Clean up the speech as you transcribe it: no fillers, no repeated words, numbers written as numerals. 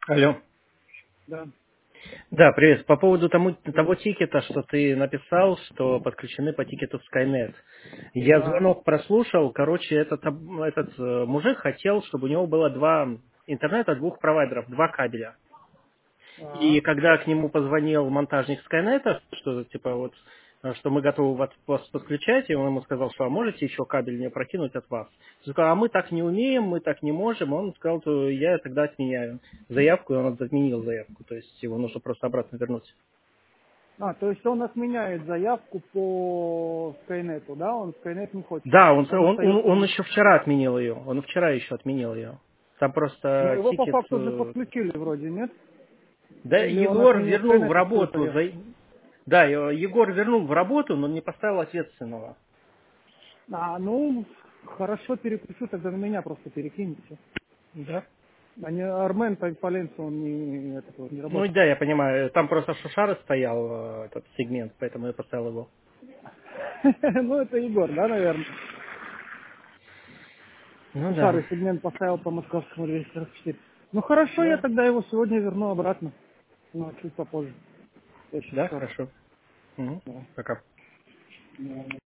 Алло. Да. Да, привет. По поводу того тикета, что ты написал, что подключены по тикету в Skynet. Я Да. звонок прослушал. Короче, этот мужик хотел, чтобы у него было два интернета, двух провайдеров, два кабеля. И А. когда к нему позвонил монтажник Скайнета, что типа вот что мы готовы вас подключать, и он ему сказал, что а можете еще кабель мне прокинуть от вас. Я сказал, а мы так не умеем, мы так не можем. Он сказал, что я тогда отменяю заявку, и он отменил заявку. То есть его нужно просто обратно вернуть. То есть он отменяет заявку по Скайнету, да? Он Скайнет не хочет. Да, Он остается он на... еще вчера отменил ее. Он вчера еще отменил ее. Там Но просто его по тикет. факту уже подключили вроде, нет? Да, Или он Егор отменил вернул в Скайнет и свою работу. заявку? Да, Егор вернул в работу, но не поставил ответственного. Ну, хорошо, переключу, тогда на меня просто перекиньте. Да. Армен по Ленцу, он не Ну работает. да, я понимаю. Там просто Шушара стоял этот сегмент, поэтому я поставил его. Ну, это Егор, да, наверное? Ну да. Старый сегмент поставил по московскому 244. Ну, хорошо, я Да, тогда его сегодня верну обратно. Ну, чуть попозже. Я сейчас да, скоро. хорошо. Мгм. Да. Пока. Да.